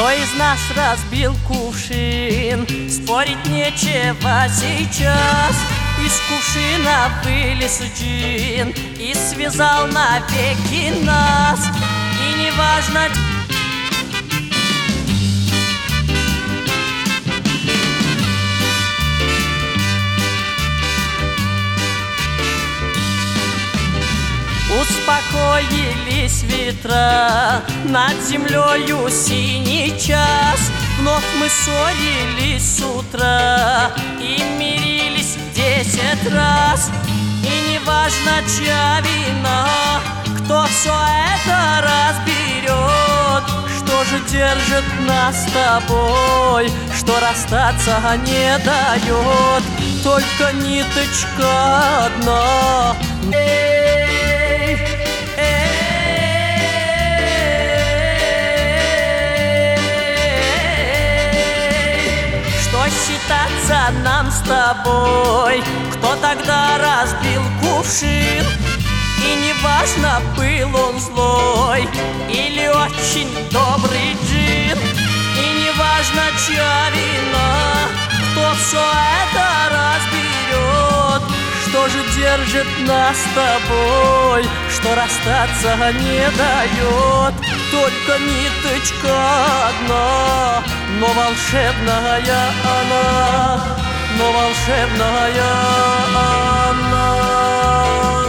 Кто из нас разбил кувшин? Спорить нечего сейчас. Из кувшина вылез джин и связал навеки нас. И неважно, успокоились ветра, над землею синий час. Вновь мы ссорились с утра и мирились 10 раз. И неважно, чья вина, кто все это разберет. Что же держит нас с тобой, что расстаться не дает? Только ниточка одна. Что считаться нам с тобой? Кто тогда разбил кувшин? И неважно, был он злой или очень добрый джин. И неважно, чья вина, кто все это разберет. Что же держит нас с тобой, что расстаться не дает? Только ниточка одна, но волшебная она, но волшебная она.